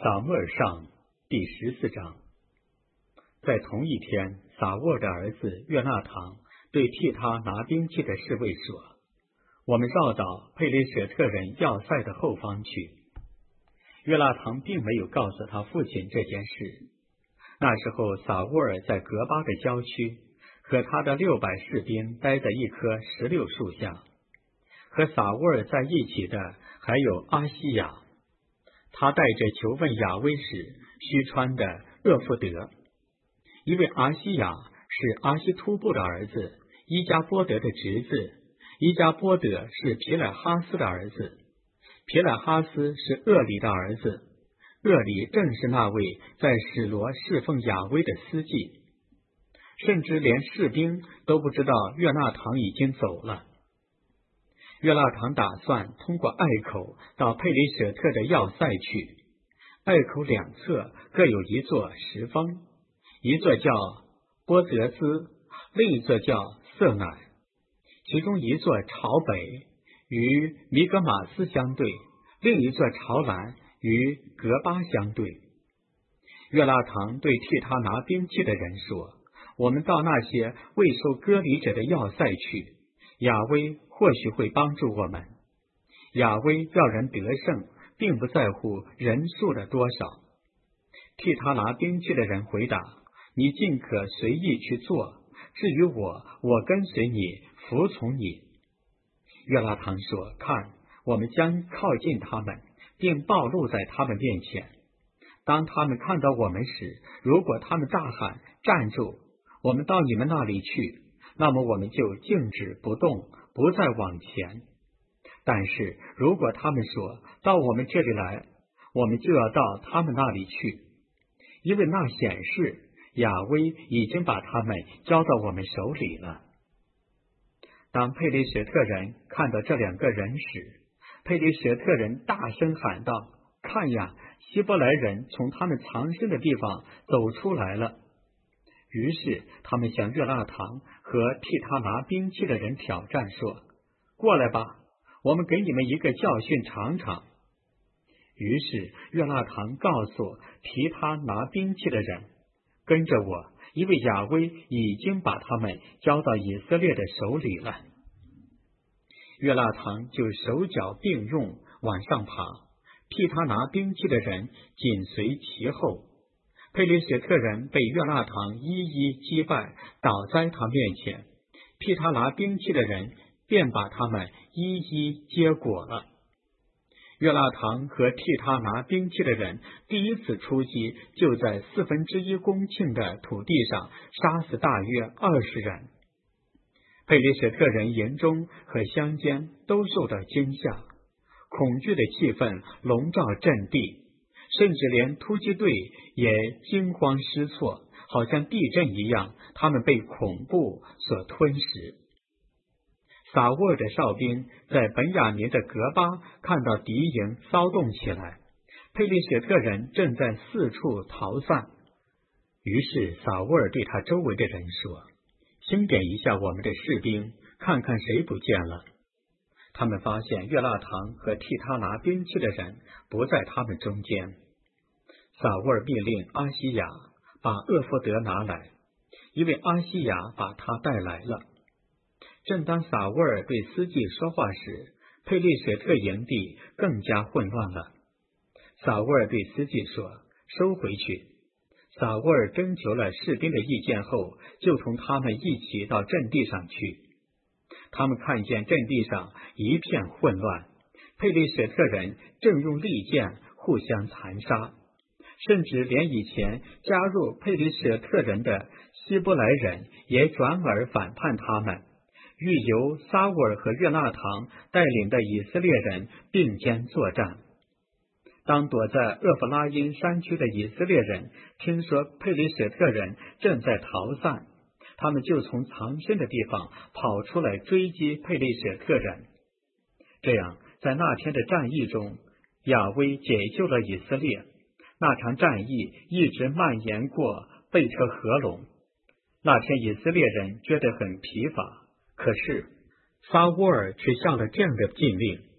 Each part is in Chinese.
撒母耳上第14章。在同一天，撒乌尔的儿子约纳堂对替他拿兵器的侍卫说：“我们绕到佩雷舍特人要塞的后方去。”约纳堂并没有告诉他父亲这件事。那时候，撒乌尔在革巴的郊区，和他的600士兵待在一棵石榴树下。和撒乌尔在一起的还有阿西亚，他带着求问亚威时须穿的厄弗德。因为阿西亚是阿西突布的儿子，伊加波德的侄子，伊加波德是皮乃哈斯的儿子，皮乃哈斯是厄里的儿子，厄里正是那位在史罗侍奉亚威的司祭。甚至连士兵都不知道约纳堂已经走了。约纳堂打算通过隘口到佩里舍特的要塞去，隘口两侧各有一座石峰，一座叫波泽兹，另一座叫色乃，其中一座朝北，与米格马斯相对，另一座朝南，与革巴相对。约纳堂对替他拿兵器的人说：“我们到那些未受割礼者的要塞去，亚威或许会帮助我们。亚威要人得胜，并不在乎人数的多少。”替他拿兵器的人回答：“你尽可随意去做，至于我跟随你，服从你。”约纳堂说：“看，我们将靠近他们，并暴露在他们面前。当他们看到我们时，如果他们大喊站住，我们到你们那里去，那么我们就静止不动，不再往前。但是如果他们说到我们这里来，我们就要到他们那里去，因为那显示亚威已经把他们交到我们手里了。”当佩里舍特人看到这两个人时，佩里舍特人大声喊道：“看呀，希伯来人从他们藏身的地方走出来了。”于是他们向约纳堂和替他拿兵器的人挑战说：“过来吧，我们给你们一个教训尝尝。”于是约纳堂告诉替他拿兵器的人：“跟着我，因为亚威已经把他们交到以色列的手里了。”约纳堂就手脚并用往上爬，替他拿兵器的人紧随其后。佩里舍特人被约纳堂一一击败，倒在他面前，替他拿兵器的人便把他们一一结果了。约纳堂和替他拿兵器的人第一次出击，就在1/4公顷的土地上杀死大约20人。佩里舍特人营中和乡间都受到惊吓，恐惧的气氛笼罩阵地，甚至连突击队也惊慌失措，好像地震一样，他们被恐怖所吞噬。撒乌尔的哨兵在本雅明的革巴看到敌营骚动起来，佩里舍特人正在四处逃散。于是撒乌尔对他周围的人说：“清点一下我们的士兵，看看谁不见了。”他们发现约纳堂和替他拿兵器的人不在他们中间。撒乌尔命令阿西亚把厄弗德拿来，因为阿西亚把他带来了。正当撒乌尔对司祭说话时，佩利舍特营地更加混乱了。撒乌尔对司祭说：“收回去。”撒乌尔征求了士兵的意见后，就同他们一起到阵地上去。他们看见阵地上一片混乱，佩利舍特人正用利剑互相残杀，甚至连以前加入佩里舍特人的希伯来人也转而反叛他们，欲由撒乌尔和约纳堂带领的以色列人并肩作战。当躲在厄弗拉因山区的以色列人听说佩里舍特人正在逃散，他们就从藏身的地方跑出来追击佩里舍特人。这样，在那天的战役中，亚威解救了以色列。那场战役一直蔓延过贝特和龙。那天以色列人觉得很疲乏，可是撒乌尔却下了这样的禁令：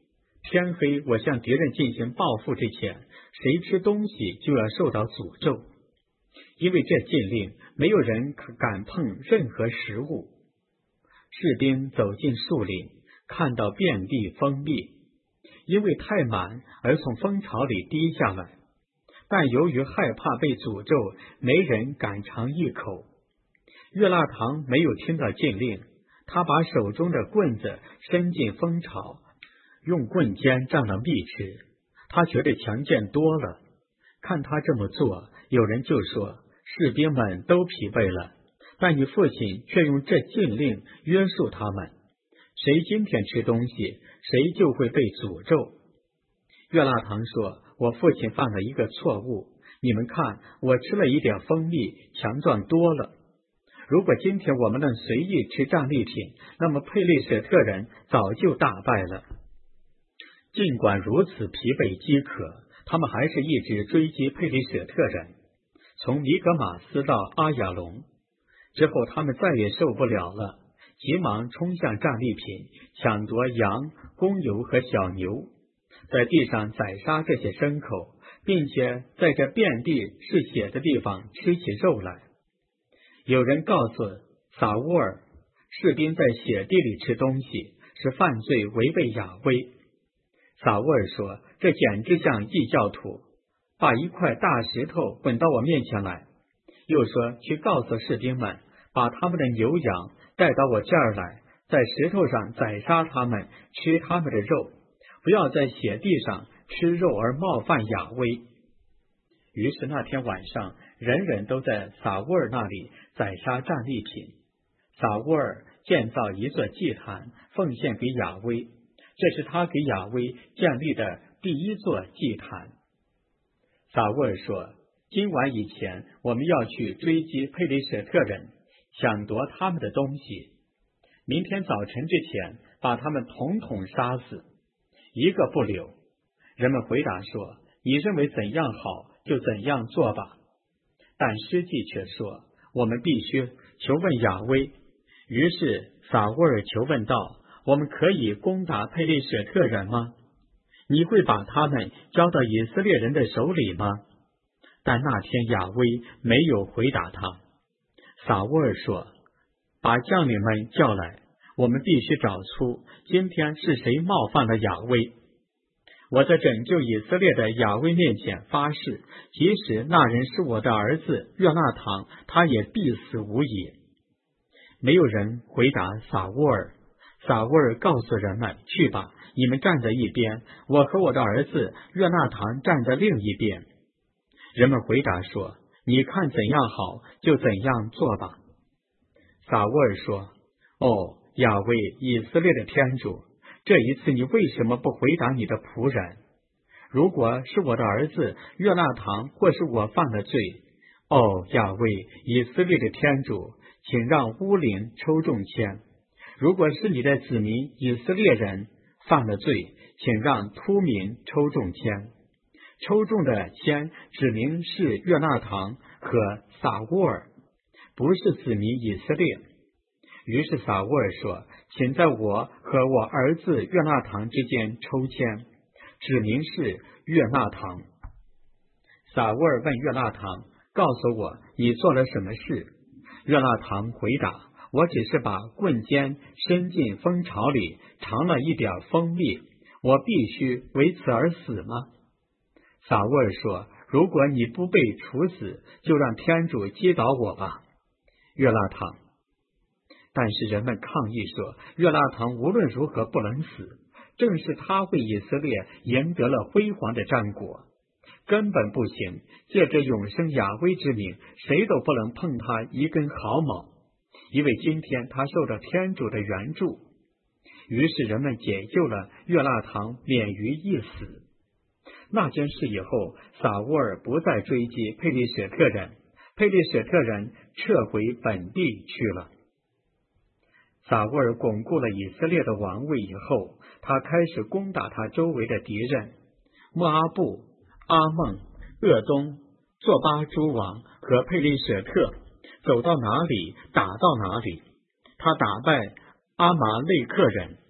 天黑我向敌人进行报复之前，谁吃东西就要受到诅咒。因为这禁令，没有人敢碰任何食物。士兵走进树林，看到遍地蜂蜜，因为太满而从蜂巢里滴下来，但由于害怕被诅咒，没人敢尝一口。月蜡糖没有听到禁令，他把手中的棍子伸进蜂巢，用棍尖蘸了蜜吃。他觉得强健多了。看他这么做，有人就说，士兵们都疲惫了，但你父亲却用这禁令约束他们。谁今天吃东西，谁就会被诅咒。月蜡糖说，我父亲犯了一个错误，你们看，我吃了一点蜂蜜，强壮多了。如果今天我们能随意吃战利品，那么佩利舍特人早就大败了。尽管如此疲惫饥渴，他们还是一直追击佩利舍特人，从米格马斯到阿亚隆。之后他们再也受不了了，急忙冲向战利品，抢夺羊、公牛和小牛，在地上宰杀这些牲口，并且在这遍地是血的地方吃起肉来。有人告诉撒乌尔，士兵在血地里吃东西是犯罪，违背亚威。撒乌尔说，这简直像异教徒，把一块大石头滚到我面前来。又说，去告诉士兵们，把他们的牛羊带到我这儿来，在石头上宰杀他们，吃他们的肉，不要在血地上吃肉而冒犯亚威。于是那天晚上，人人都在撒乌尔那里宰杀战利品。撒乌尔建造一座祭坛，奉献给亚威，这是他给亚威建立的第一座祭坛。撒乌尔说，今晚以前我们要去追击佩利舍特人，抢夺他们的东西，明天早晨之前把他们统统杀死，一个不留。人们回答说，你认为怎样好就怎样做吧。但诗记却说，我们必须求问亚威。于是撒乌尔求问道，我们可以攻打佩利舍特人吗？你会把他们交到以色列人的手里吗？但那天亚威没有回答他。撒乌尔说，把将领们叫来，我们必须找出今天是谁冒犯了亚威。我在拯救以色列的亚威面前发誓，即使那人是我的儿子约纳堂，他也必死无疑。没有人回答撒乌尔。撒乌尔告诉人们，去吧，你们站在一边，我和我的儿子约纳堂站在另一边。人们回答说，你看怎样好就怎样做吧。撒乌尔说，哦，亚威，以色列的天主，这一次你为什么不回答你的仆人？如果是我的儿子约纳堂或是我犯了罪，哦，亚威，以色列的天主，请让乌灵抽中签。如果是你的子民以色列人犯了罪，请让突民抽中签。抽中的签指明是约纳堂和撒乌尔，不是子民以色列。于是撒乌尔说，请在我和我儿子约纳堂之间抽签，指明是约纳堂。撒乌尔问约纳堂，告诉我你做了什么事？约纳堂回答，我只是把棍尖伸进蜂巢里，尝了一点蜂蜜，我必须为此而死吗？撒乌尔说，如果你不被处死，就让天主击倒我吧。约纳堂。但是人们抗议说，约纳堂无论如何不能死，正是他为以色列赢得了辉煌的战果，根本不行，借着永生亚威之名，谁都不能碰他一根毫毛，因为今天他受到天主的援助。于是人们解救了约纳堂免于一死。那件事以后，撒乌尔不再追击佩利舍特人，佩利舍特人撤回本地去了。撒乌尔巩固了以色列的王位以后，他开始攻打他周围的敌人，莫阿布、阿孟、鄂东、作巴诸王和佩利舍特，走到哪里打到哪里。他打败阿玛类克人，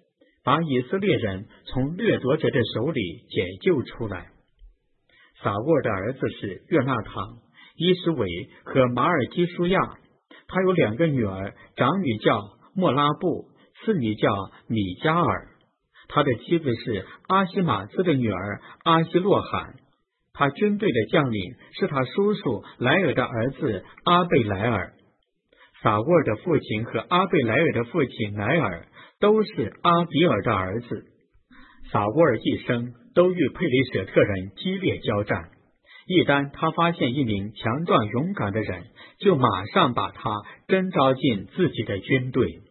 把以色列人从掠夺者的手里解救出来。撒沃尔的儿子是约纳堂、伊什韦和马尔基舒亚。他有2个女儿，长女叫莫拉布，次女叫米加尔。他的妻子是阿西马兹的女儿阿西洛罕。他军队的将领是他叔叔莱尔的儿子阿贝莱尔。撒沃尔的父亲和阿贝莱尔的父亲莱尔都是阿比尔的儿子。撒沃尔一生都与佩里舍特人激烈交战，一旦他发现一名强壮勇敢的人，就马上把他征召进自己的军队。